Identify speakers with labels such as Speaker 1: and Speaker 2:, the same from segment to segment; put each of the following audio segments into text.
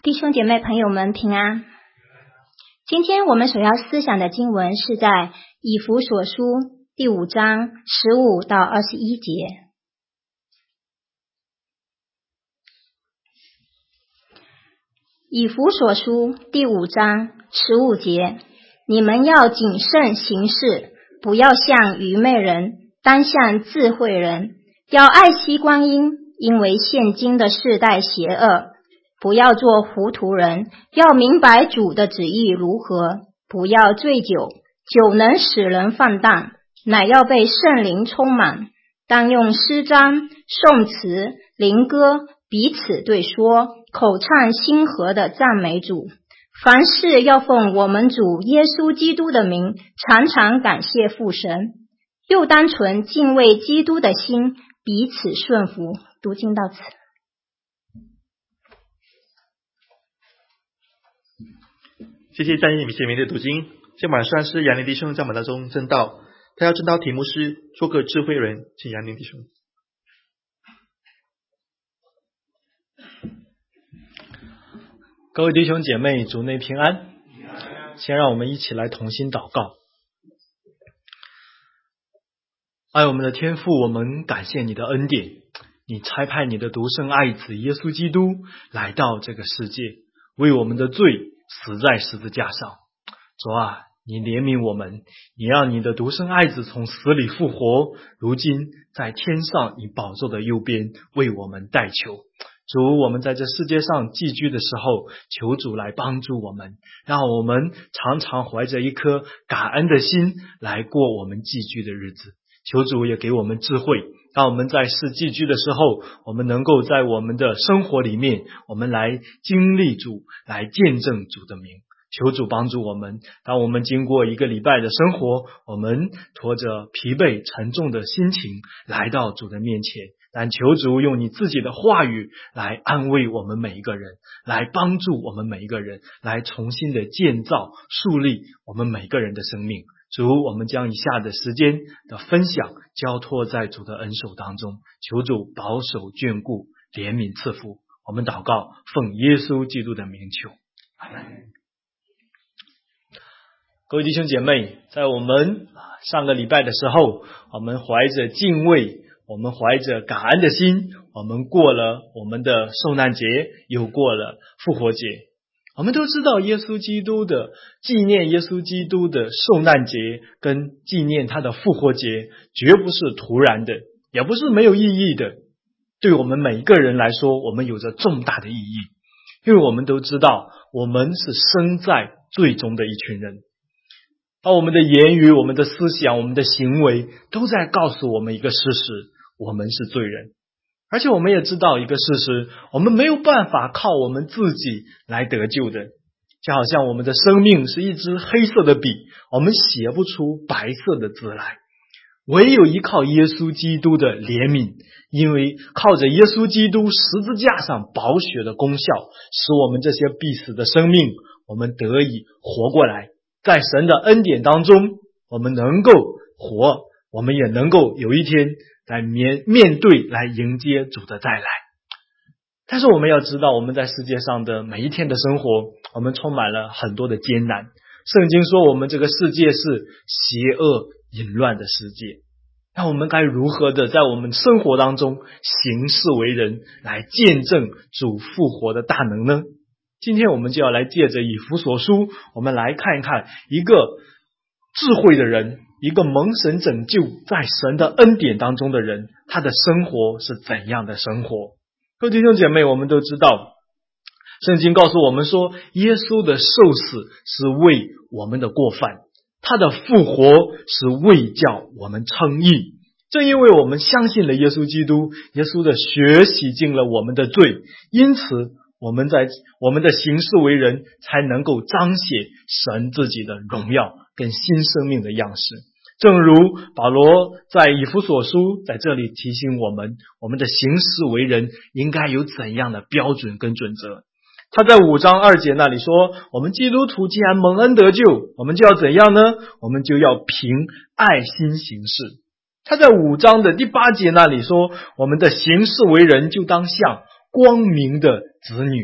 Speaker 1: 弟兄姐妹朋友们平安。今天我们所要思想的经文是在以弗所书第5章15到21节。以弗所书第5章15节，你们要谨慎行事，不要像愚昧人，当像智慧人，要爱惜光阴，因为现今的世代邪恶。不要做糊涂人，要明白主的旨意如何。不要醉酒，酒能使人放荡，乃要被圣灵充满。当用诗章、颂词、灵歌彼此对说，口唱心和的赞美主。凡事要奉我们主耶稣基督的名，常常感谢父神，又当存敬畏基督的心，彼此顺服。读经到此。
Speaker 2: 谢谢赞义米谢明的读经。今晚上是杨林弟兄在我们当中证道，他要证道题目是做个智慧人，请杨林弟兄。
Speaker 3: 各位弟兄姐妹，主内平安。先让我们一起来同心祷告。爱我们的天父，我们感谢你的恩典，你差派你的独生爱子耶稣基督来到这个世界，为我们的罪死在十字架上。主啊，你怜悯我们，你让你的独生爱子从死里复活，如今在天上你宝座的右边为我们代求。主，我们在这世界上寄居的时候，求主来帮助我们，让我们常常怀着一颗感恩的心来过我们寄居的日子。求主也给我们智慧，当我们在世寄居的时候，我们能够在我们的生活里面，我们来经历主，来见证主的名。求主帮助我们，当我们经过一个礼拜的生活，我们拖着疲惫沉重的心情来到主的面前，但求主用你自己的话语来安慰我们每一个人，来帮助我们每一个人，来重新的建造树立我们每个人的生命。主，我们将以下的时间的分享交托在主的恩手当中，求主保守眷顾，怜悯赐福。我们祷告，奉耶稣基督的名求，阿们。各位弟兄姐妹，在我们上个礼拜的时候，我们怀着敬畏，我们怀着感恩的心，我们过了我们的受难节，又过了复活节。我们都知道耶稣基督的纪念，耶稣基督的受难节跟纪念他的复活节绝不是突然的，也不是没有意义的。对我们每一个人来说，我们有着重大的意义，因为我们都知道我们是生在罪中的一群人，而我们的言语、我们的思想、我们的行为都在告诉我们一个事实，我们是罪人。而且我们也知道一个事实，我们没有办法靠我们自己来得救的，就好像我们的生命是一支黑色的笔，我们写不出白色的字来，唯有依靠耶稣基督的怜悯，因为靠着耶稣基督十字架上宝血的功效，使我们这些必死的生命，我们得以活过来，在神的恩典当中，我们能够活，我们也能够有一天来面对来迎接主的再来。但是我们要知道，我们在世界上的每一天的生活，我们充满了很多的艰难。圣经说我们这个世界是邪恶淫乱的世界，那我们该如何的在我们生活当中行事为人，来见证主复活的大能呢？今天我们就要来借着以弗所书，我们来看一看一个智慧的人，一个蒙神拯救在神的恩典当中的人，他的生活是怎样的生活。各位弟兄姐妹，我们都知道圣经告诉我们说，耶稣的受死是为我们的过犯，他的复活是为叫我们称义。正因为我们相信了耶稣基督，耶稣的血洗净了我们的罪，因此我们在我们的行事为人才能够彰显神自己的荣耀跟新生命的样式。正如保罗在以弗所书在这里提醒我们，我们的行事为人应该有怎样的标准跟准则。他在5章2节那里说，我们基督徒既然蒙恩得救，我们就要怎样呢？我们就要凭爱心行事。他在5章的第8节那里说，我们的行事为人就当像光明的子女。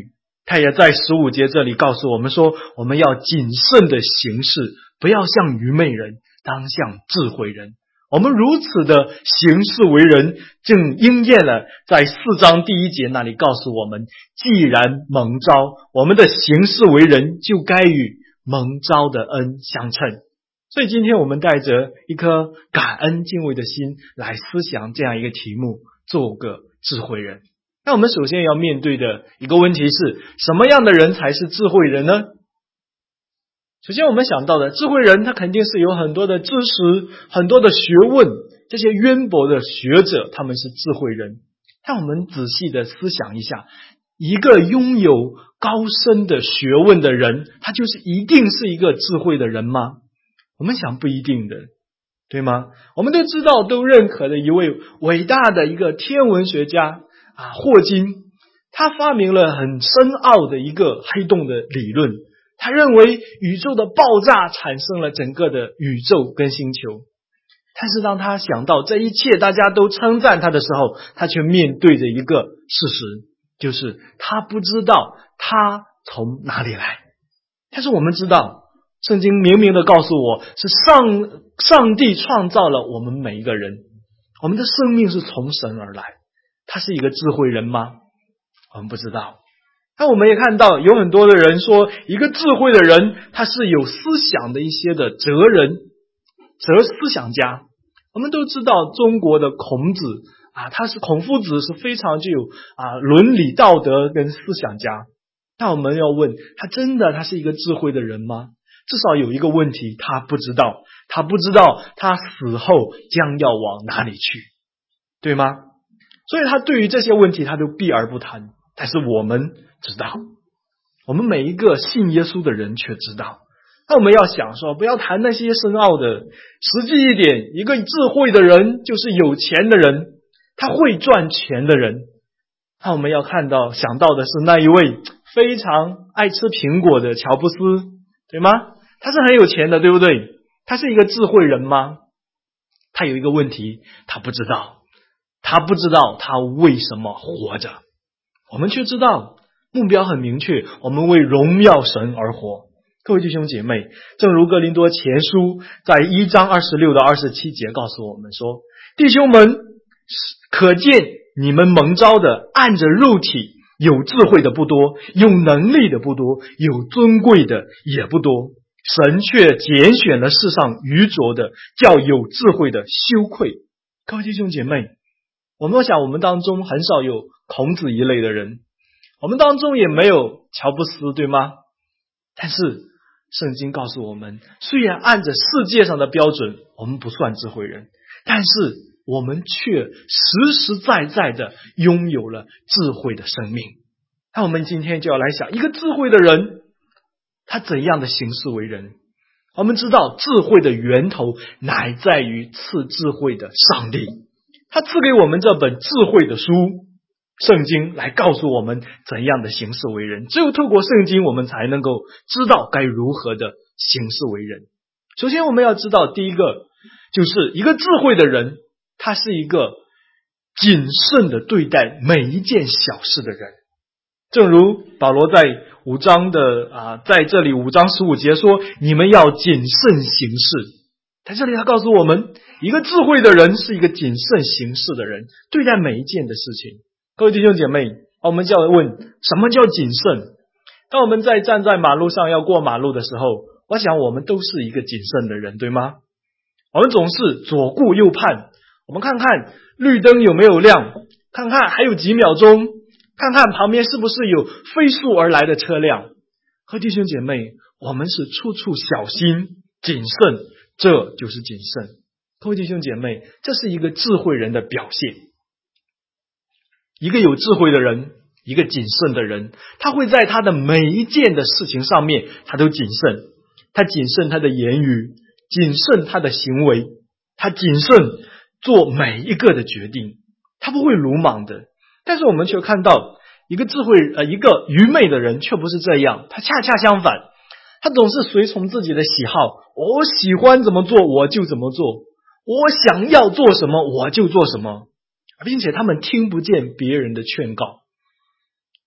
Speaker 3: 他也在15节这里告诉我们说，我们要谨慎的行事，不要像愚昧人，当像智慧人。我们如此的行事为人，正应验了在4章第1节那里告诉我们，既然蒙召，我们的行事为人就该与蒙召的恩相称。所以今天我们带着一颗感恩敬畏的心来思想这样一个题目，做个智慧人。那我们首先要面对的一个问题是，什么样的人才是智慧人呢？首先我们想到的智慧人，他肯定是有很多的知识，很多的学问，这些渊博的学者，他们是智慧人。但我们仔细的思想一下，一个拥有高深的学问的人，他就是一定是一个智慧的人吗？我们想不一定的，对吗？我们都知道，都认可的一位伟大的一个天文学家霍金，他发明了很深奥的一个黑洞的理论。他认为宇宙的爆炸产生了整个的宇宙跟星球，但是当他想到这一切大家都称赞他的时候，他却面对着一个事实，就是他不知道他从哪里来。但是我们知道，圣经明明的告诉我，是上帝创造了我们每一个人，我们的生命是从神而来。他是一个智慧人吗？我们不知道。那我们也看到有很多的人说，一个智慧的人，他是有思想的一些的哲思想家。我们都知道中国的孔子他是孔夫子，是非常具有伦理道德跟思想家。那我们要问，他是一个智慧的人吗？至少有一个问题，他不知道他死后将要往哪里去，对吗？所以他对于这些问题他都避而不谈。但是我们知道，我们每一个信耶稣的人却知道。那我们要想说，不要谈那些深奥的，实际一点，一个智慧的人就是有钱的人，他会赚钱的人。那我们要想到的是那一位非常爱吃苹果的乔布斯，对吗？他是很有钱的，对不对？他是一个智慧人吗？他有一个问题，他不知道他为什么活着。我们却知道目标很明确，我们为荣耀神而活。各位弟兄姐妹，正如哥林多前书在1章26到27节告诉我们说，弟兄们，可见你们蒙召的按着肉体，有智慧的不多，有能力的不多，有尊贵的也不多，神却拣选了世上愚拙的，叫有智慧的羞愧。各位弟兄姐妹，我们想，我们当中很少有孔子一类的人，我们当中也没有乔布斯，对吗？但是圣经告诉我们，虽然按着世界上的标准我们不算智慧人，但是我们却实实在在的拥有了智慧的生命。那我们今天就要来想，一个智慧的人他怎样的行事为人。我们知道智慧的源头乃在于赐智慧的上帝，他赐给我们这本智慧的书圣经来告诉我们怎样的行事为人。只有透过圣经，我们才能够知道该如何的行事为人。首先我们要知道，第一个就是一个智慧的人，他是一个谨慎的对待每一件小事的人。正如保罗在5章在这里5章15节说，你们要谨慎行事。在这里他告诉我们，一个智慧的人是一个谨慎行事的人，对待每一件的事情。各位弟兄姐妹，我们就要问，什么叫谨慎？当我们站在马路上要过马路的时候，我想我们都是一个谨慎的人，对吗？我们总是左顾右盼，我们看看绿灯有没有亮，看看还有几秒钟，看看旁边是不是有飞速而来的车辆。各位弟兄姐妹，我们是处处小心谨慎，这就是谨慎。各位弟兄姐妹，这是一个智慧人的表现。一个有智慧的人，一个谨慎的人，他会在他的每一件的事情上面他都谨慎。他谨慎他的言语，谨慎他的行为，他谨慎做每一个的决定，他不会鲁莽的。但是我们却看到一个一个愚昧的人却不是这样，他恰恰相反，他总是随从自己的喜好，我喜欢怎么做我就怎么做，我想要做什么我就做什么，并且他们听不见别人的劝告。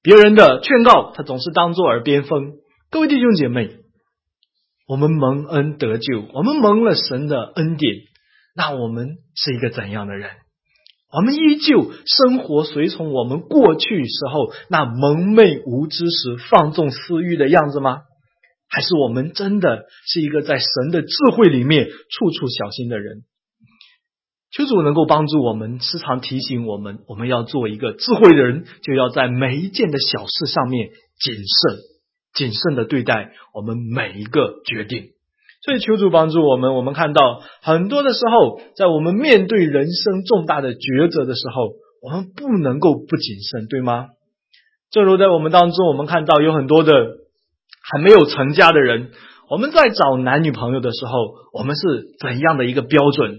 Speaker 3: 别人的劝告他总是当作耳边风。各位弟兄姐妹，我们蒙恩得救，我们蒙了神的恩典，那我们是一个怎样的人？我们依旧生活随从我们过去时候那蒙昧无知时放纵私欲的样子吗？还是我们真的是一个在神的智慧里面处处小心的人？求主能够帮助我们，时常提醒我们，我们要做一个智慧的人，就要在每一件的小事上面谨慎的对待我们每一个决定。所以求主帮助我们，我们看到很多的时候，在我们面对人生重大的抉择的时候，我们不能够不谨慎，对吗？正如在我们当中，我们看到有很多的还没有成家的人，我们在找男女朋友的时候，我们是怎样的一个标准？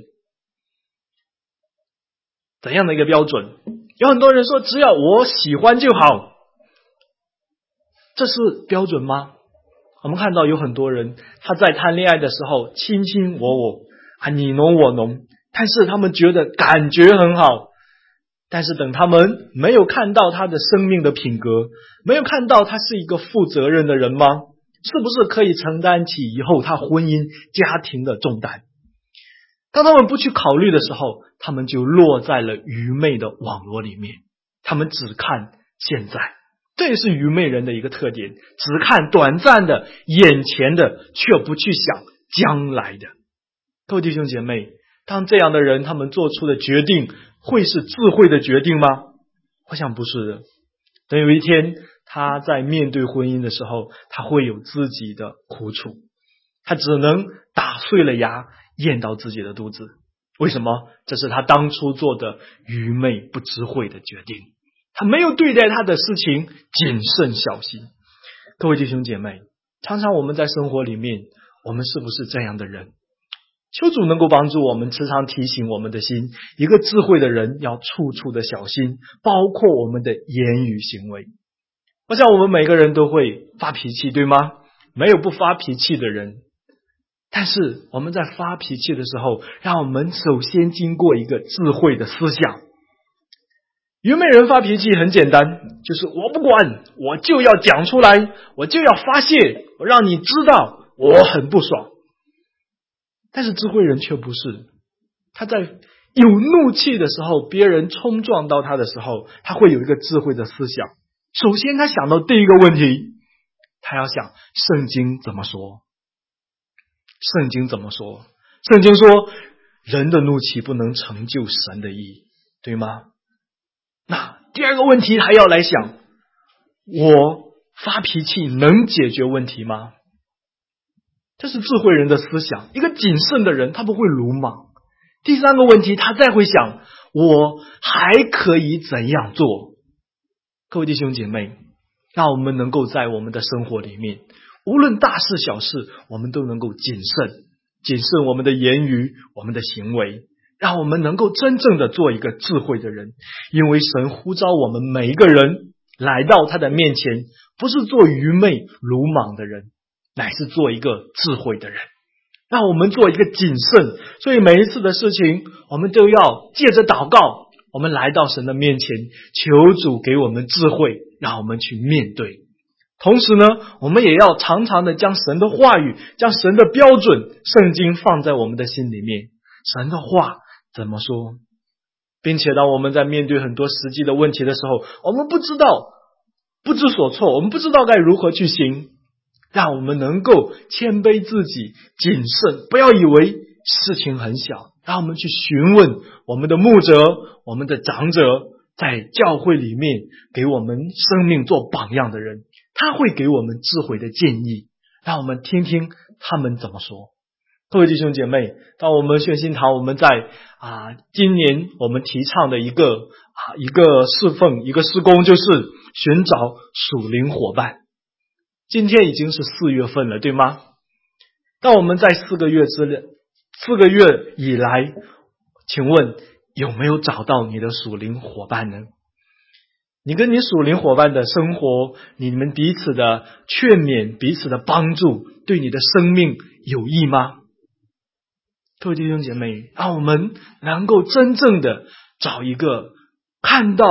Speaker 3: 怎样的一个标准？有很多人说只要我喜欢就好，这是标准吗？我们看到有很多人他在谈恋爱的时候卿卿我我你侬我侬，但是他们觉得感觉很好，但是等他们没有看到他的生命的品格，没有看到他是一个负责任的人吗？是不是可以承担起以后他婚姻家庭的重担？当他们不去考虑的时候，他们就落在了愚昧的网络里面，他们只看现在，这也是愚昧人的一个特点，只看短暂的眼前的，却不去想将来的。各位弟兄姐妹，当这样的人他们做出的决定会是智慧的决定吗？我想不是的。等有一天他在面对婚姻的时候，他会有自己的苦楚，他只能打碎了牙咽到自己的肚子。为什么？这是他当初做的愚昧不智慧的决定，他没有对待他的事情谨慎小心。各位弟兄姐妹，常常我们在生活里面，我们是不是这样的人？求主能够帮助我们，时常提醒我们的心，一个智慧的人要处处的小心，包括我们的言语行为。我想我们每个人都会发脾气，对吗？没有不发脾气的人。但是我们在发脾气的时候，让我们首先经过一个智慧的思想。愚昧人发脾气很简单，就是我不管，我就要讲出来，我就要发泄，我让你知道我很不爽。但是智慧人却不是，他在有怒气的时候，别人冲撞到他的时候，他会有一个智慧的思想。首先他想到第一个问题，他要想圣经怎么说。圣经怎么说？圣经说人的怒气不能成就神的意，对吗？那第二个问题还要来想，我发脾气能解决问题吗？这是智慧人的思想。一个谨慎的人他不会鲁莽。第三个问题他再会想，我还可以怎样做？各位弟兄姐妹，让我们能够在我们的生活里面，无论大事小事，我们都能够谨慎我们的言语，我们的行为，让我们能够真正的做一个智慧的人。因为神呼召我们每一个人来到他的面前，不是做愚昧鲁莽的人，乃是做一个智慧的人，让我们做一个谨慎。所以每一次的事情，我们都要借着祷告，我们来到神的面前，求主给我们智慧，让我们去面对。同时呢，我们也要常常的将神的话语，将神的标准圣经放在我们的心里面。神的话怎么说？并且当我们在面对很多实际的问题的时候，我们不知所措，我们不知道该如何去行。让我们能够谦卑自己，谨慎，不要以为事情很小，让我们去询问我们的牧者，我们的长者，在教会里面给我们生命做榜样的人，他会给我们智慧的建议，让我们听听他们怎么说。各位弟兄姐妹，当我们宣心堂，我们在今年我们提倡的一个侍奉，一个事工，就是寻找属灵伙伴。今天已经是4月份了，对吗？当我们在4个月以来，请问有没有找到你的属灵伙伴呢？你跟你属灵伙伴的生活，你们彼此的劝勉，彼此的帮助，对你的生命有益吗？各位弟兄姐妹，让我们能够真正的找一个看到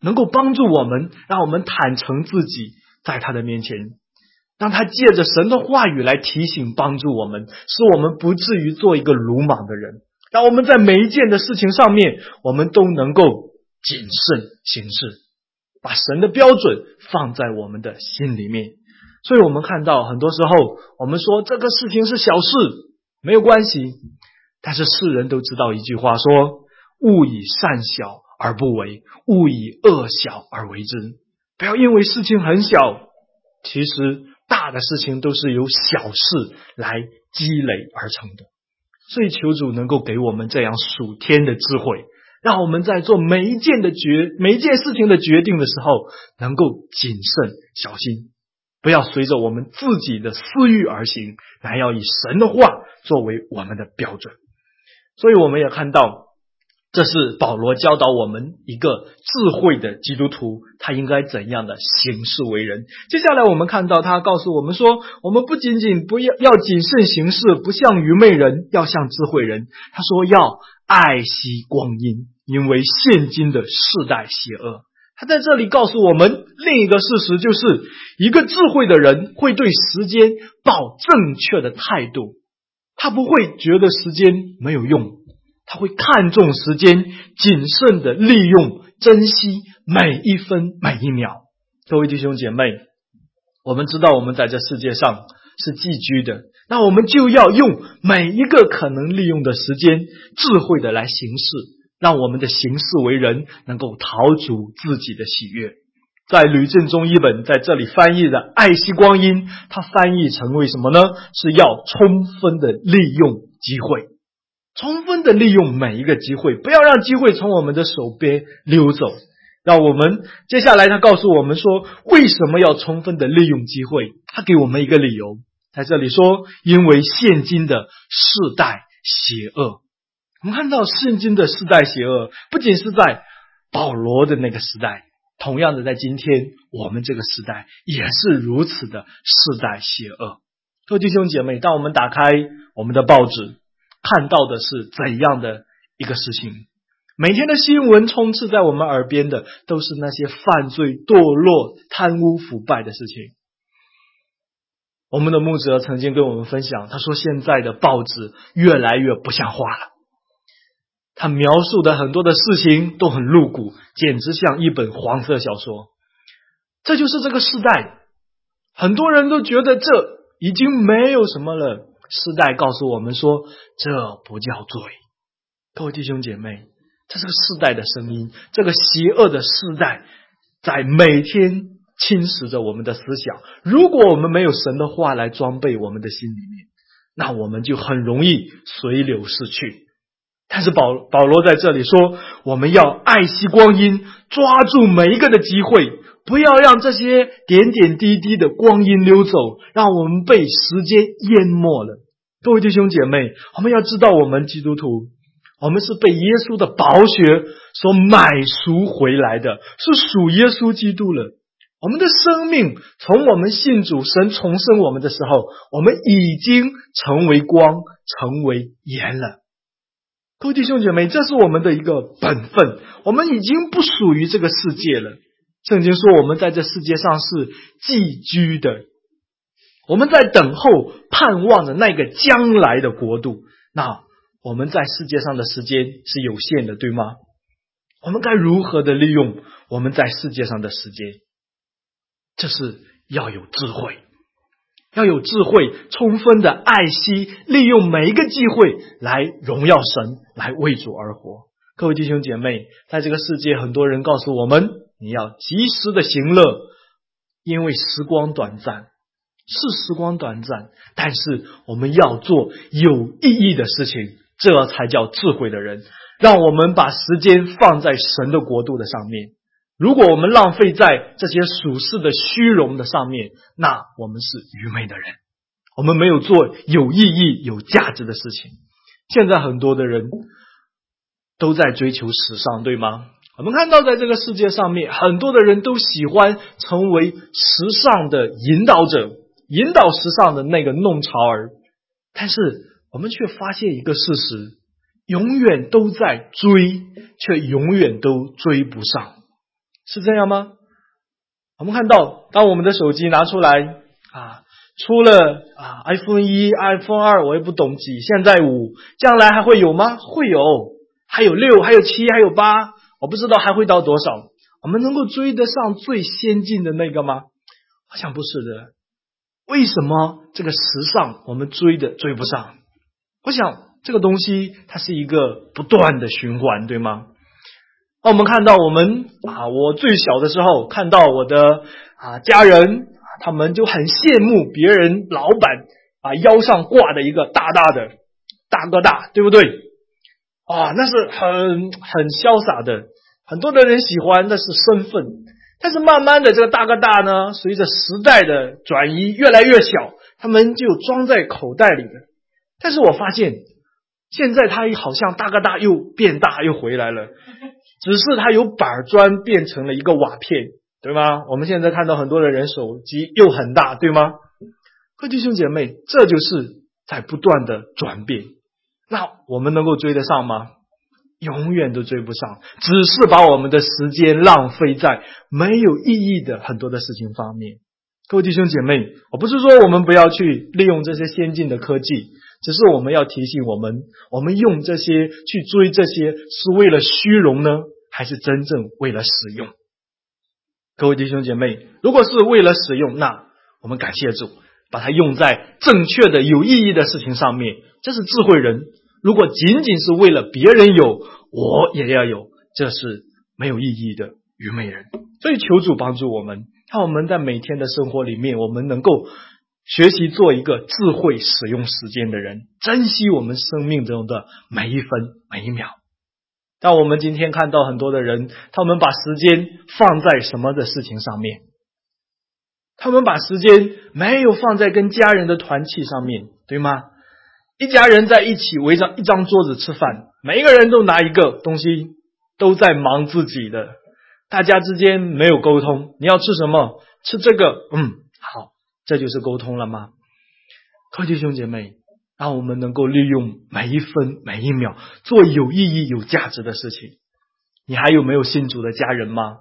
Speaker 3: 能够帮助我们，让我们坦诚自己在他的面前，让他借着神的话语来提醒帮助我们，使我们不至于做一个鲁莽的人，让我们在每一件的事情上面，我们都能够谨慎行事，把神的标准放在我们的心里面。所以我们看到很多时候我们说这个事情是小事，没有关系，但是世人都知道一句话说，勿以善小而不为，勿以恶小而为之。不要因为事情很小，其实大的事情都是由小事来积累而成的。所以求主能够给我们这样属天的智慧，让我们在做每一件事情的决定的时候能够谨慎小心，不要随着我们自己的私欲而行，乃要以神的话作为我们的标准。所以我们也看到，这是保罗教导我们一个智慧的基督徒他应该怎样的行事为人。接下来我们看到他告诉我们说，我们不仅仅要谨慎行事，不像愚昧人，要像智慧人。他说要爱惜光阴，因为现今的世代邪恶。他在这里告诉我们另一个事实，就是一个智慧的人会对时间抱正确的态度，他不会觉得时间没有用，他会看重时间，谨慎的利用，珍惜每一分每一秒。各位弟兄姐妹，我们知道我们在这世界上是寄居的，那我们就要用每一个可能利用的时间，智慧的来行事，让我们的行事为人能够讨主自己的喜悦。在吕振中译本在这里翻译的爱惜光阴，它翻译成为什么呢？是要充分的利用机会，充分的利用每一个机会，不要让机会从我们的手边溜走。让我们接下来他告诉我们说，为什么要充分的利用机会？他给我们一个理由，在这里说，因为现今的世代邪恶。我们看到现今的世代邪恶，不仅是在保罗的那个时代，同样的在今天我们这个时代也是如此的世代邪恶。各位弟兄姐妹，当我们打开我们的报纸，看到的是怎样的一个事情？每天的新闻充斥在我们耳边的都是那些犯罪、堕落、贪污、腐败的事情。我们的牧者曾经跟我们分享，他说现在的报纸越来越不像话了，他描述的很多的事情都很露骨，简直像一本黄色小说。这就是这个时代，很多人都觉得这已经没有什么了。时代告诉我们说，这不叫罪。各位弟兄姐妹，这是个世代的声音，这个邪恶的世代在每天侵蚀着我们的思想。如果我们没有神的话来装备我们的心里面，那我们就很容易随流逝去。但是保罗在这里说，我们要爱惜光阴，抓住每一个的机会，不要让这些点点滴滴的光阴溜走，让我们被时间淹没了。各位弟兄姐妹，我们要知道，我们基督徒，我们是被耶稣的宝血所买赎回来的，是属耶稣基督了。我们的生命从我们信主，神重生我们的时候，我们已经成为光，成为盐了。各位弟兄姐妹，这是我们的一个本分，我们已经不属于这个世界了。圣经说我们在这世界上是寄居的，我们在等候盼望着那个将来的国度。那我们在世界上的时间是有限的，对吗？我们该如何的利用我们在世界上的时间？这是要有智慧，要有智慧，充分的爱惜，利用每一个机会来荣耀神，来为主而活。各位弟兄姐妹，在这个世界，很多人告诉我们，你要及时的行乐，因为时光短暂，是时光短暂，但是我们要做有意义的事情，这才叫智慧的人。让我们把时间放在神的国度的上面。如果我们浪费在这些属世的虚荣的上面，那我们是愚昧的人，我们没有做有意义有价值的事情。现在很多的人都在追求时尚，对吗？我们看到在这个世界上面，很多的人都喜欢成为时尚的引导者，引导时尚的那个弄潮儿。但是我们却发现一个事实，永远都在追，却永远都追不上。 是这样吗？我们看到，当我们的手机拿出来出了iPhone 1、iPhone 2，我也不懂几，现在5，将来还会有吗？会有，还有6，还有7，还有8，我不知道还会到多少。我们能够追得上最先进的那个吗？我想不是的。为什么这个时尚我们追不上？我想这个东西它是一个不断的循环，对吗？我们看到我最小的时候看到我的家人，他们就很羡慕别人老板腰上挂的一个大大的大哥大，对不对？那是很潇洒的，很多的人喜欢，那是身份。但是慢慢的这个大哥大呢，随着时代的转移越来越小，他们就装在口袋里的。但是我发现现在它好像大哥大又变大又回来了，只是它由板砖变成了一个瓦片，对吗？我们现在看到很多的人手机又很大，对吗？各位弟兄姐妹，这就是在不断的转变。那我们能够追得上吗？永远都追不上，只是把我们的时间浪费在没有意义的很多的事情方面。各位弟兄姐妹，我不是说我们不要去利用这些先进的科技，只是我们要提醒我们用这些去追这些是为了虚荣呢，还是真正为了使用？各位弟兄姐妹，如果是为了使用，那我们感谢主，把它用在正确的有意义的事情上面，这是智慧人。如果仅仅是为了别人有，我也要有，这是没有意义的愚昧人。所以求主帮助我们，让我们在每天的生活里面，我们能够学习做一个智慧使用时间的人，珍惜我们生命中的每一分每一秒。但我们今天看到很多的人，他们把时间放在什么的事情上面？他们把时间没有放在跟家人的团契上面，对吗？一家人在一起围着一张桌子吃饭，每一个人都拿一个东西，都在忙自己的，大家之间没有沟通。你要吃什么？吃这个，好，这就是沟通了吗？各位弟兄姐妹，让我们能够利用每一分每一秒做有意义有价值的事情。你还有没有信主的家人吗？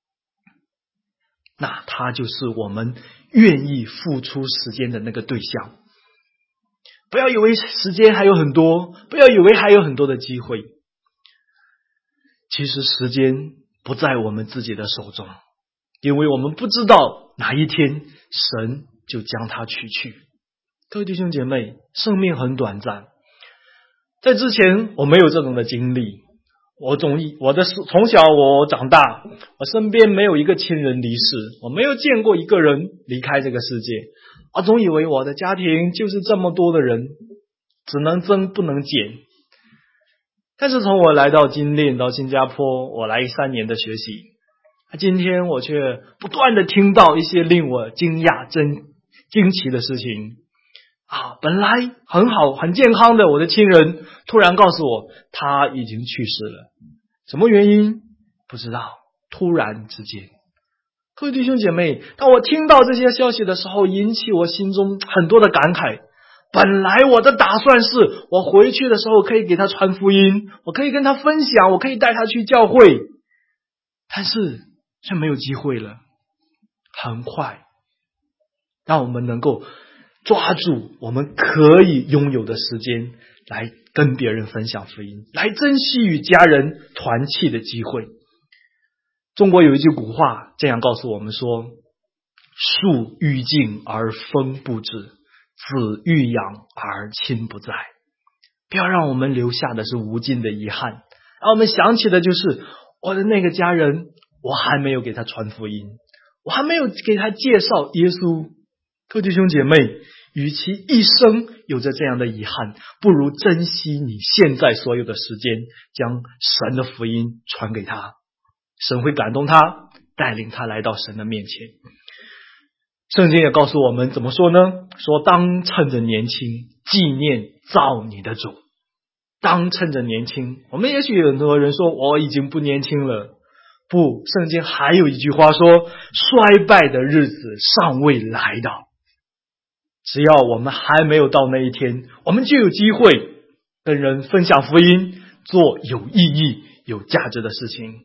Speaker 3: 那他就是我们愿意付出时间的那个对象。不要以为时间还有很多，不要以为还有很多的机会。其实时间不在我们自己的手中，因为我们不知道哪一天神就将它取去。各位弟兄姐妹，生命很短暂。在之前我没有这种的经历，从小我长大，我身边没有一个亲人离世，我没有见过一个人离开这个世界。我总以为我的家庭就是这么多的人，只能增不能减。但是从我来到金链到新加坡，我来3年的学习，今天我却不断的听到一些令我惊奇的事情。本来很好很健康的我的亲人，突然告诉我他已经去世了。什么原因？不知道，突然之间。各位弟兄姐妹，当我听到这些消息的时候，引起我心中很多的感慨。本来我的打算是，我回去的时候可以给他传福音，我可以跟他分享，我可以带他去教会，但是却没有机会了。很快，让我们能够抓住我们可以拥有的时间，来跟别人分享福音，来珍惜与家人团契的机会。中国有一句古话这样告诉我们说，树欲静而风不止，子欲养而亲不在。不要让我们留下的是无尽的遗憾，让我们想起的就是我的那个家人，我还没有给他传福音，我还没有给他介绍耶稣。各位弟兄姐妹，与其一生有着这样的遗憾，不如珍惜你现在所有的时间，将神的福音传给他。神会感动他，带领他来到神的面前。圣经也告诉我们怎么说呢？说当趁着年轻纪念造你的主。当趁着年轻，我们也许有很多人说我已经不年轻了。不，圣经还有一句话说，衰败的日子尚未来到。只要我们还没有到那一天，我们就有机会跟人分享福音，做有意义有价值的事情。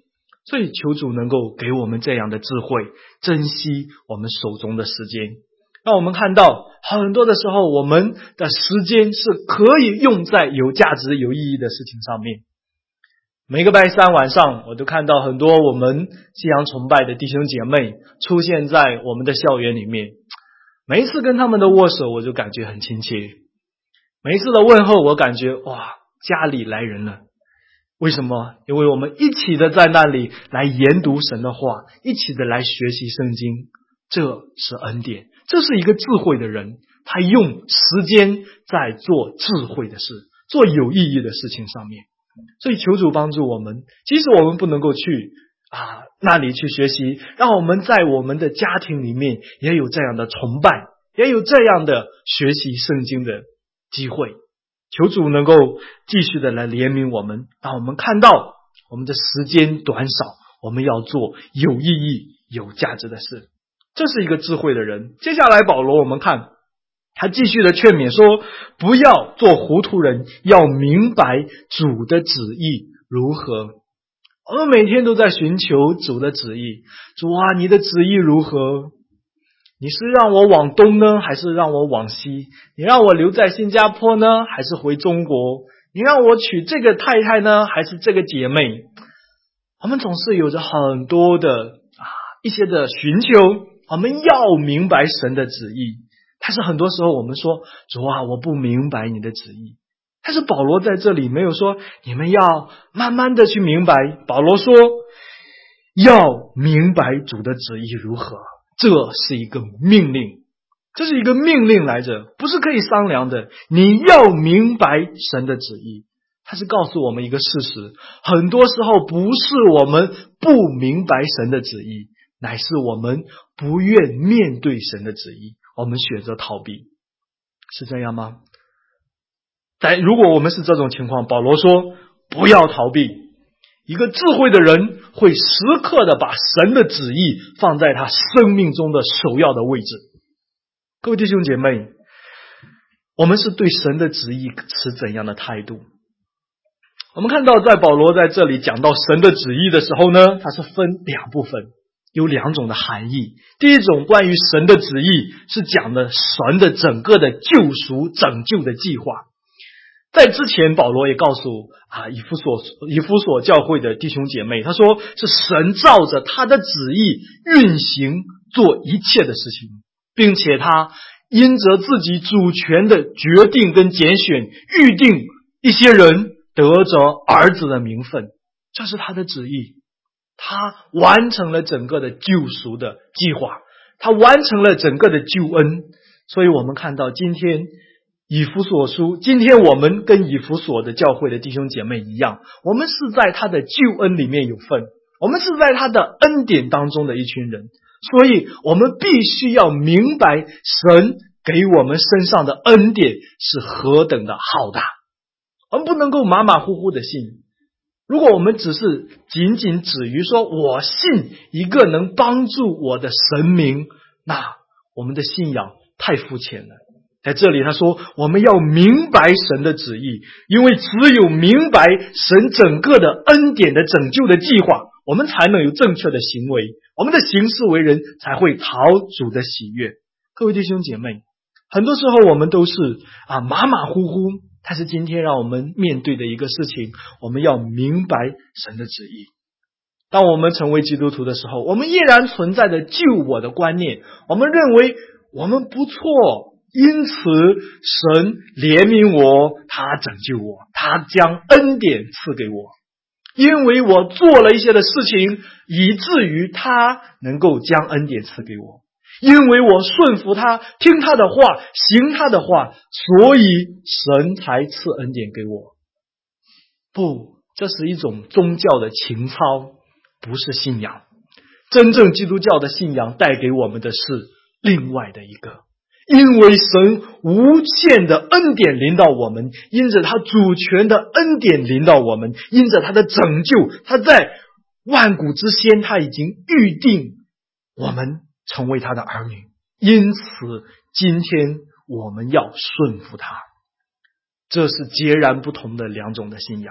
Speaker 3: 所以求主能够给我们这样的智慧，珍惜我们手中的时间。让我们看到很多的时候，我们的时间是可以用在有价值有意义的事情上面。每个拜三晚上，我都看到很多我们信仰崇拜的弟兄姐妹出现在我们的校园里面。每一次跟他们的握手，我就感觉很亲切。每一次的问候，我感觉哇，家里来人了。为什么？因为我们一起的在那里来研读神的话，一起的来学习圣经，这是恩典。这是一个智慧的人，他用时间在做智慧的事，做有意义的事情上面。所以求主帮助我们，即使我们不能够去那里去学习，让我们在我们的家庭里面也有这样的崇拜，也有这样的学习圣经的机会。求主能够继续的来怜悯我们，让我们看到我们的时间短少，我们要做有意义有价值的事。这是一个智慧的人。接下来保罗我们看他继续的劝勉说，不要做糊涂人，要明白主的旨意如何。我们每天都在寻求主的旨意。主啊，你的旨意如何？你是让我往东呢，还是让我往西？你让我留在新加坡呢，还是回中国？你让我娶这个太太呢，还是这个姐妹？我们总是有着很多的一些的寻求，我们要明白神的旨意。但是很多时候我们说，主啊，我不明白你的旨意。但是保罗在这里没有说你们要慢慢的去明白，保罗说要明白主的旨意如何。这是一个命令，这是一个命令来着，不是可以商量的。你要明白神的旨意，他是告诉我们一个事实，很多时候不是我们不明白神的旨意，乃是我们不愿面对神的旨意，我们选择逃避，是这样吗？但如果我们是这种情况，保罗说不要逃避。一个智慧的人会时刻的把神的旨意放在他生命中的首要的位置。各位弟兄姐妹，我们是对神的旨意持怎样的态度？我们看到在保罗在这里讲到神的旨意的时候呢，它是分两部分，有两种的含义。第一种关于神的旨意是讲的神的整个的救赎拯救的计划。在之前保罗也告诉以弗所教会的弟兄姐妹，他说是神照着他的旨意运行做一切的事情，并且他因着自己主权的决定跟拣选，预定一些人得着儿子的名分，这是他的旨意。他完成了整个的救赎的计划，他完成了整个的救恩。所以我们看到今天以弗所书，今天我们跟以弗所的教会的弟兄姐妹一样，我们是在他的救恩里面有份，我们是在他的恩典当中的一群人。所以我们必须要明白神给我们身上的恩典是何等的浩大，我们不能够马马虎虎的信。如果我们只是仅仅止于说我信一个能帮助我的神明，那我们的信仰太肤浅了。在这里他说我们要明白神的旨意，因为只有明白神整个的恩典的拯救的计划，我们才能有正确的行为，我们的行事为人才会讨主的喜悦。各位弟兄姐妹，很多时候我们都是马马虎虎，但是今天让我们面对的一个事情，我们要明白神的旨意。当我们成为基督徒的时候，我们依然存在着救我的观念，我们认为我们不错，因此神怜悯我，他拯救我，他将恩典赐给我，因为我做了一些的事情，以至于他能够将恩典赐给我，因为我顺服他，听他的话，行他的话，所以神才赐恩典给我。不，这是一种宗教的情操，不是信仰。真正基督教的信仰带给我们的是另外的一个，因为神无限的恩典临到我们，因着他主权的恩典临到我们，因着他的拯救，他在万古之先他已经预定我们成为他的儿女，因此今天我们要顺服他。这是截然不同的两种的信仰。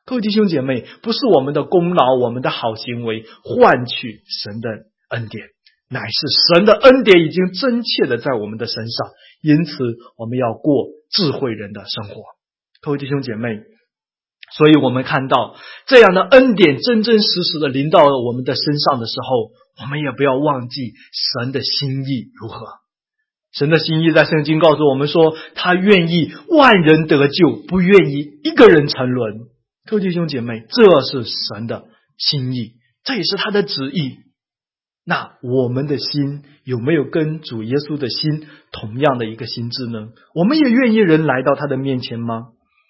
Speaker 3: 各位弟兄姐妹，不是我们的功劳，我们的好行为换取神的恩典，乃是神的恩典已经真切的在我们的身上，因此我们要过智慧人的生活。各位弟兄姐妹，所以我们看到这样的恩典真真实实的临到我们的身上的时候，我们也不要忘记神的心意如何。神的心意在圣经告诉我们说，他愿意万人得救，不愿意一个人沉沦。各位弟兄姐妹，这是神的心意，这也是他的旨意。那我们的心有没有跟主耶稣的心同样的一个心智呢？我们也愿意人来到他的面前吗？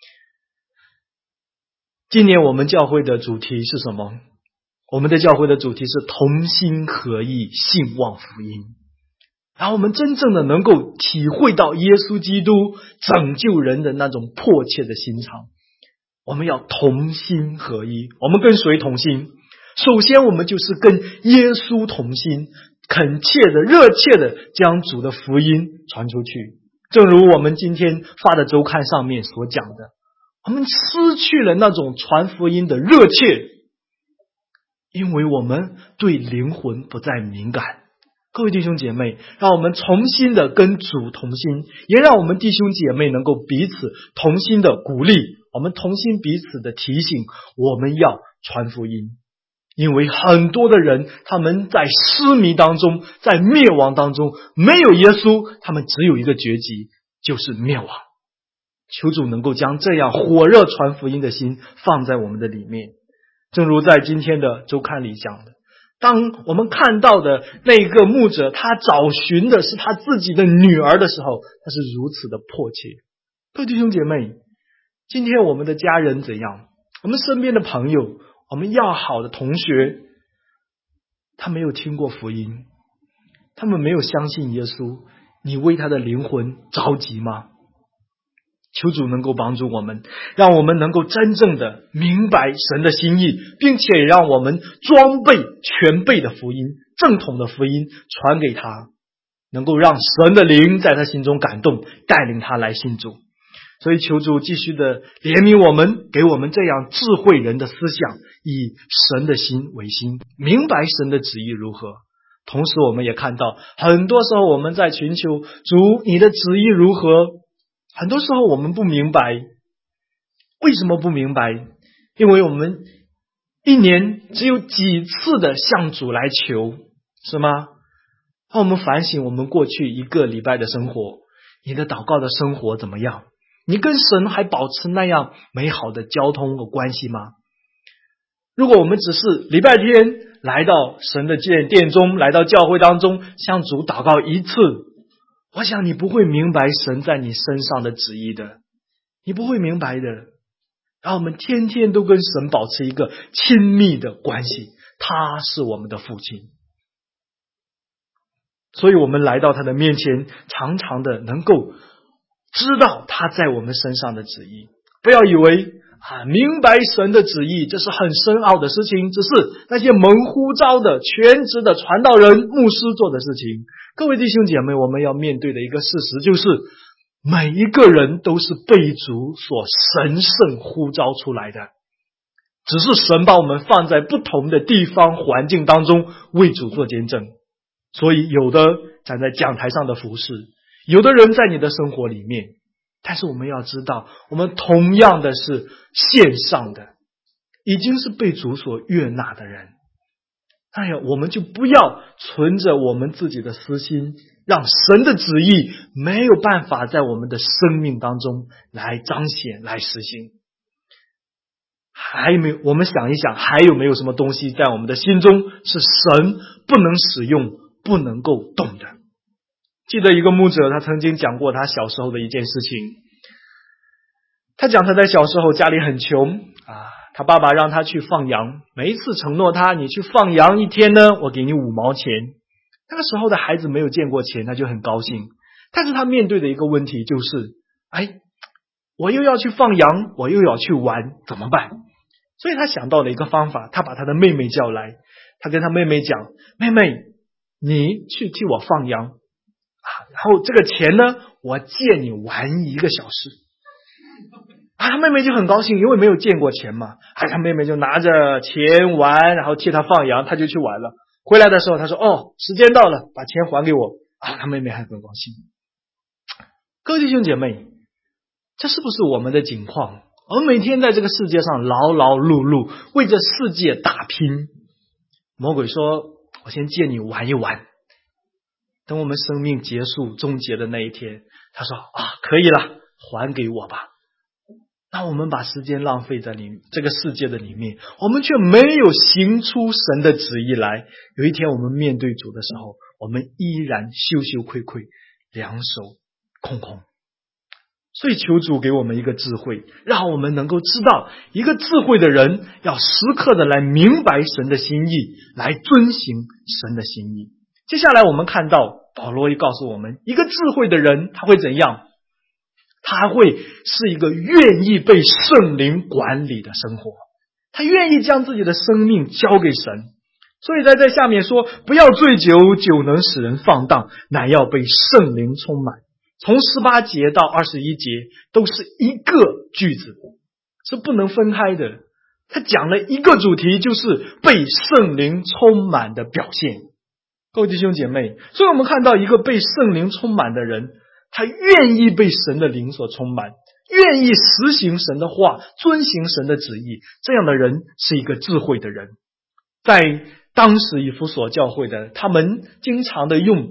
Speaker 3: 今年我们教会的主题是什么？我们的教会的主题是同心合意信望福音。然后我们真正的能够体会到耶稣基督拯救人的那种迫切的心肠。我们要同心合一。我们跟谁同心？首先我们就是跟耶稣同心，恳切的热切的将主的福音传出去。正如我们今天发的周刊上面所讲的，我们失去了那种传福音的热切，因为我们对灵魂不再敏感。各位弟兄姐妹，让我们重新的跟主同心，也让我们弟兄姐妹能够彼此同心的鼓励，我们同心彼此的提醒，我们要传福音。因为很多的人，他们在失迷当中，在灭亡当中，没有耶稣，他们只有一个结局，就是灭亡。求主能够将这样火热传福音的心放在我们的里面。正如在今天的周刊里讲的，当我们看到的那个牧者，他找寻的是他自己的女儿的时候，他是如此的迫切。各位弟兄姐妹，今天我们的家人怎样？我们身边的朋友，我们要好的同学，他没有听过福音，他们没有相信耶稣，你为他的灵魂着急吗？求主能够帮助我们，让我们能够真正的明白神的心意，并且让我们装备全备的福音，正统的福音传给他，能够让神的灵在他心中感动，带领他来信主。所以求主继续的怜悯我们，给我们这样智慧人的思想，以神的心为心，明白神的旨意如何。同时我们也看到，很多时候我们在寻求主你的旨意如何，很多时候我们不明白。为什么不明白？因为我们一年只有几次的向主来求，是吗？那我们反省我们过去一个礼拜的生活，你的祷告的生活怎么样？你跟神还保持那样美好的交通和关系吗？如果我们只是礼拜天来到神的殿中，来到教会当中向主祷告一次，我想你不会明白神在你身上的旨意的，你不会明白的。然后我们天天都跟神保持一个亲密的关系，他是我们的父亲，所以我们来到他的面前，常常的能够知道他在我们身上的旨意。不要以为明白神的旨意这是很深奥的事情，只是那些蒙呼召的全职的传道人牧师做的事情。各位弟兄姐妹，我们要面对的一个事实就是，每一个人都是被主所神圣呼召出来的，只是神把我们放在不同的地方环境当中为主做见证。所以有的站在讲台上的服侍，有的人在你的生活里面，但是我们要知道，我们同样的是线上的，已经是被主所悦纳的人。我们就不要存着我们自己的私心，让神的旨意没有办法在我们的生命当中来彰显来实行。还有没有？我们想一想，还有没有什么东西在我们的心中是神不能使用不能够动的？记得一个牧者，他曾经讲过他小时候的一件事情。他讲他在小时候家里很穷他爸爸让他去放羊，每一次承诺他，你去放羊一天呢，我给你5毛钱。那个时候的孩子没有见过钱，他就很高兴。但是他面对的一个问题就是，我又要去放羊，我又要去玩，怎么办？所以他想到了一个方法，他把他的妹妹叫来，他跟他妹妹讲，妹妹，你去替我放羊然后这个钱呢，我借你玩1个小时。 他妹妹就很高兴，因为没有见过钱嘛。他妹妹就拿着钱玩，然后替他放羊，他就去玩了。回来的时候他说，时间到了，把钱还给我。他妹妹还很高兴。各位弟兄姐妹，这是不是我们的境况？我们每天在这个世界上劳劳碌碌，为这世界打拼。魔鬼说，我先借你玩一玩，等我们生命结束终结的那一天，他说可以了，还给我吧。那我们把时间浪费在这个世界的里面，我们却没有行出神的旨意来。有一天我们面对主的时候，我们依然羞羞愧愧，两手空空。所以求主给我们一个智慧，让我们能够知道，一个智慧的人要时刻的来明白神的心意，来遵行神的心意。接下来我们看到保罗也告诉我们，一个智慧的人他会怎样？他会是一个愿意被圣灵管理的生活，他愿意将自己的生命交给神。所以在这下面说，不要醉酒，酒能使人放荡，乃要被圣灵充满。从18节到21节都是一个句子，是不能分开的。他讲了一个主题，就是被圣灵充满的表现。各位弟兄姐妹，所以我们看到一个被圣灵充满的人，他愿意被神的灵所充满，愿意实行神的话，遵行神的旨意，这样的人是一个智慧的人。在当时以弗所教会的，他们经常的用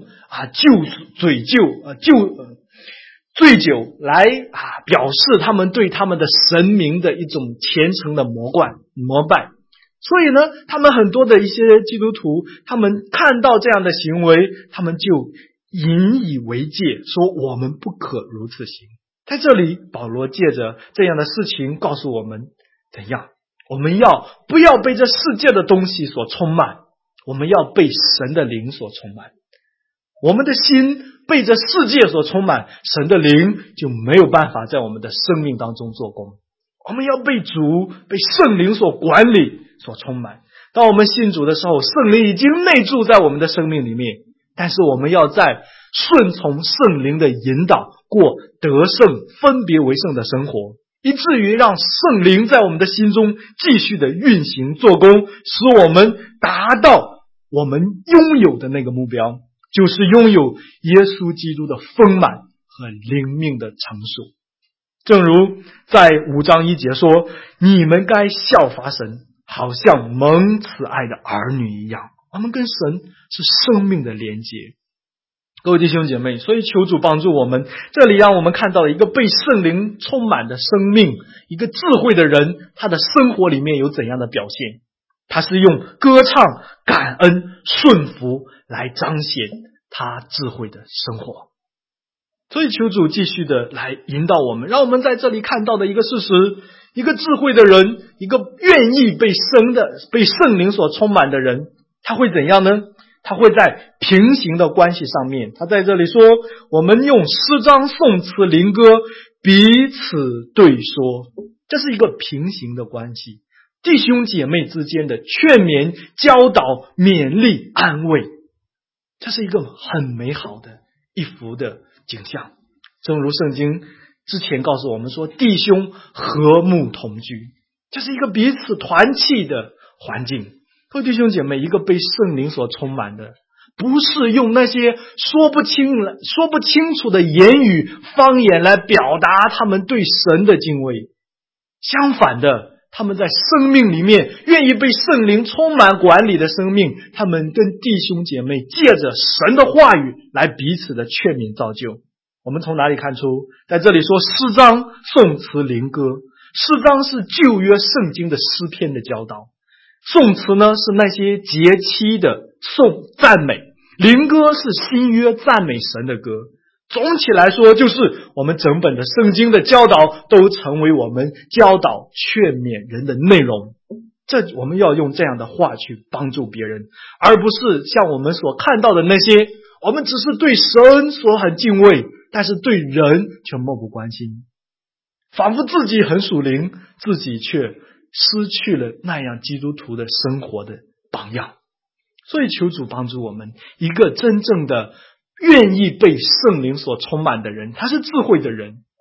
Speaker 3: 醉酒来表示他们对他们的神明的一种虔诚的膜拜。所以呢，他们很多的一些基督徒，他们看到这样的行为，他们就引以为戒，说我们不可如此行。在这里保罗借着这样的事情告诉我们怎样，我们不要被这世界的东西所充满，我们要被神的灵所充满。我们的心被这世界所充满，神的灵就没有办法在我们的生命当中做工。我们要被主、被圣灵所管理、所充满。当我们信主的时候，圣灵已经内住在我们的生命里面，但是我们要在顺从圣灵的引导，过得胜、分别为圣的生活，以至于让圣灵在我们的心中继续的运行做工，使我们达到我们拥有的那个目标，就是拥有耶稣基督的丰满和灵命的成熟。正如在5章1节说，你们该效法神，好像蒙慈爱的儿女一样。我们跟神是生命的连结。各位弟兄姐妹，所以求主帮助我们，这里让我们看到一个被圣灵充满的生命，一个智慧的人，他的生活里面有怎样的表现？他是用歌唱、感恩、顺服来彰显他智慧的生活。所以求主继续的来引导我们，让我们在这里看到的一个事实，一个智慧的人，一个愿意被圣灵所充满的人，他会怎样呢？他会在平行的关系上面，他在这里说，我们用诗章、颂词、灵歌彼此对说，这是一个平行的关系，弟兄姐妹之间的劝勉、教导、勉励、安慰，这是一个很美好的一幅的景象。正如圣经之前告诉我们说，弟兄和睦同居，这是一个彼此团契的环境。各位弟兄姐妹，一个被圣灵所充满的，不是用那些说不清楚的言语、方言来表达他们对神的敬畏。相反的，他们在生命里面愿意被圣灵充满管理的生命，他们跟弟兄姐妹借着神的话语来彼此的劝勉造就。我们从哪里看出？在这里说诗章、颂词、灵歌。诗章是旧约圣经的诗篇的教导，颂词呢是那些节期的赞美，灵歌是新约赞美神的歌。总体来说，就是我们整本的圣经的教导都成为我们教导劝勉人的内容。我们要用这样的话去帮助别人，而不是像我们所看到的那些，我们只是对神所很敬畏，但是对人却漠不关心，仿佛自己很属灵，自己却失去了那样基督徒的生活的榜样。所以求主帮助我们，一个真正的愿意被圣灵所充满的人，他是智慧的人，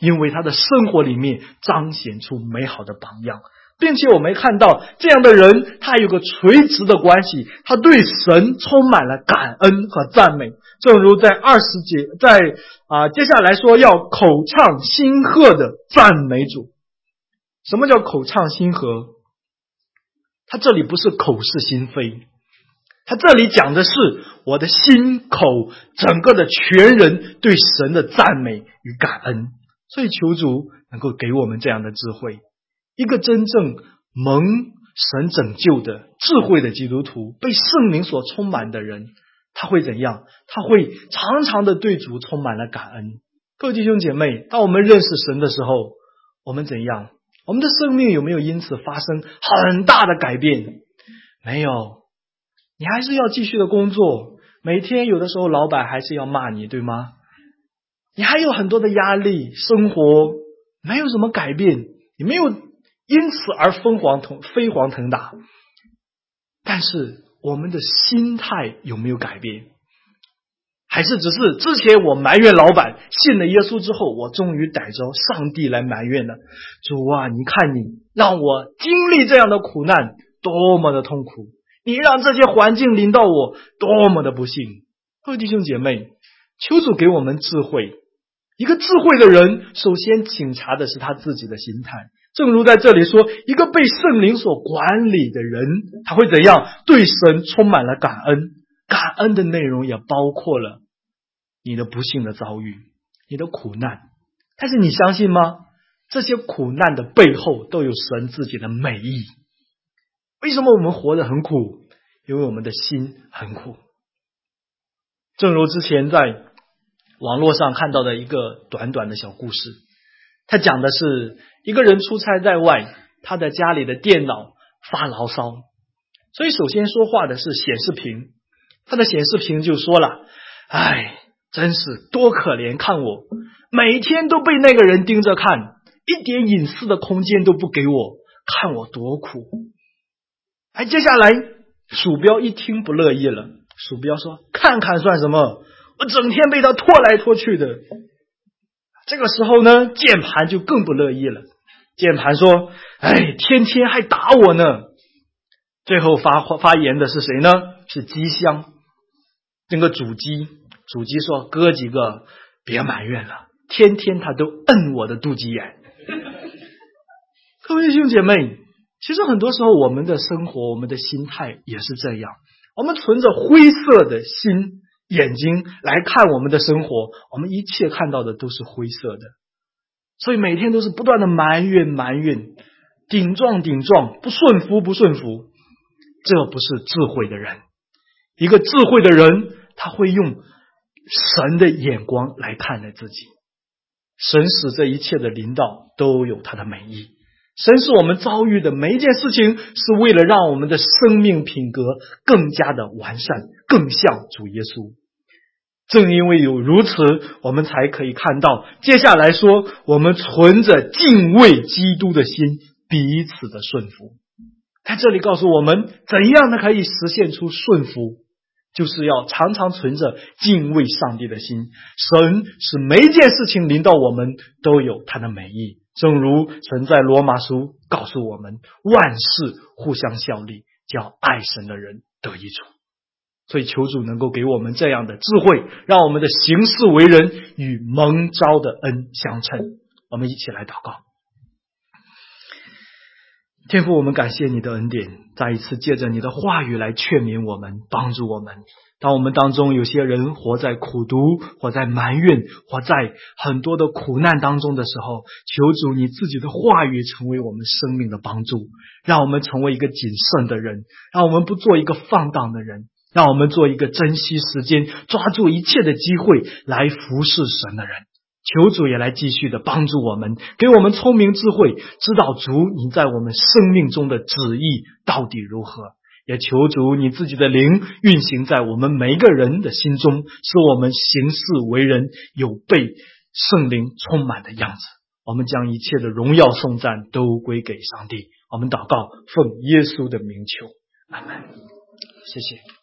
Speaker 3: 因为他的生活里面彰显出美好的榜样，并且我们看到这样的人，他有个垂直的关系，他对神充满了感恩和赞美。正如在20节，接下来说要口唱心和的赞美主。什么叫口唱心和？他这里不是口是心非，他这里讲的是我的心口整个的全人对神的赞美与感恩。所以求主能够给我们这样的智慧，一个真正蒙神拯救的智慧的基督徒，被圣灵所充满的人，他会怎样？他会常常的对主充满了感恩。各位弟兄姐妹，当我们认识神的时候，我们怎样？我们的生命有没有因此发生很大的改变？没有，你还是要继续的工作，每天有的时候老板还是要骂你，对吗？你还有很多的压力，生活没有什么改变，你没有因此而飞黄腾达。但是我们的心态有没有改变？还是只是之前我埋怨老板，信了耶稣之后，我终于逮着上帝来埋怨了。主啊，你看你让我经历这样的苦难，多么的痛苦，你让这些环境临到我，多么的不幸。各位弟兄姐妹，求主给我们智慧。一个智慧的人，首先请察的是他自己的心态。正如在这里说，一个被圣灵所管理的人，他会怎样？对神充满了感恩。感恩的内容也包括了你的不幸的遭遇，你的苦难。但是你相信吗？这些苦难的背后都有神自己的美意。为什么我们活得很苦？因为我们的心很苦。正如之前在网络上看到的一个短短的小故事，他讲的是一个人出差在外，他的家里的电脑发牢骚，所以首先说话的是显示屏，他的显示屏就说了：哎，真是多可怜，看我每天都被那个人盯着看，一点隐私的空间都不给我，看我多苦。哎，接下来鼠标一听不乐意了，鼠标说：看看算什么，我整天被他拖来拖去的。这个时候呢，键盘就更不乐意了，键盘说：哎，天天还打我呢。最后发言的是谁呢？是机箱，那个主机说：哥几个别埋怨了，天天他都摁我的肚脐眼。各位弟兄姐妹，其实很多时候我们的生活，我们的心态也是这样，我们存着灰色的心眼睛来看我们的生活，我们一切看到的都是灰色的，所以每天都是不断的埋怨，顶撞，不顺服。这不是智慧的人。一个智慧的人，他会用神的眼光来看待自己。神使这一切的临到都有他的美意，神使我们遭遇的每一件事情是为了让我们的生命品格更加的完善，更像主耶稣。正因为有如此，我们才可以看到接下来说，我们存着敬畏基督的心，彼此的顺服。在这里告诉我们，怎样的可以实现出顺服，就是要常常存着敬畏上帝的心。神使每一件事情临到我们都有他的美意，正如神在罗马书告诉我们，万事互相效力，叫爱神的人得益处。所以求主能够给我们这样的智慧，让我们的行事为人与蒙召的恩相称。我们一起来祷告。天父，我们感谢你的恩典，再一次借着你的话语来劝勉我们，帮助我们。当我们当中有些人活在苦毒，活在埋怨，活在很多的苦难当中的时候，求主你自己的话语成为我们生命的帮助，让我们成为一个谨慎的人，让我们不做一个放荡的人，让我们做一个珍惜时间，抓住一切的机会来服侍神的人。求主也来继续的帮助我们，给我们聪明智慧，知道主你在我们生命中的旨意到底如何。也求主你自己的灵运行在我们每一个人的心中，使我们行事为人有被圣灵充满的样子。我们将一切的荣耀颂赞都归给上帝。我们祷告，奉耶稣的名求，阿们。谢谢。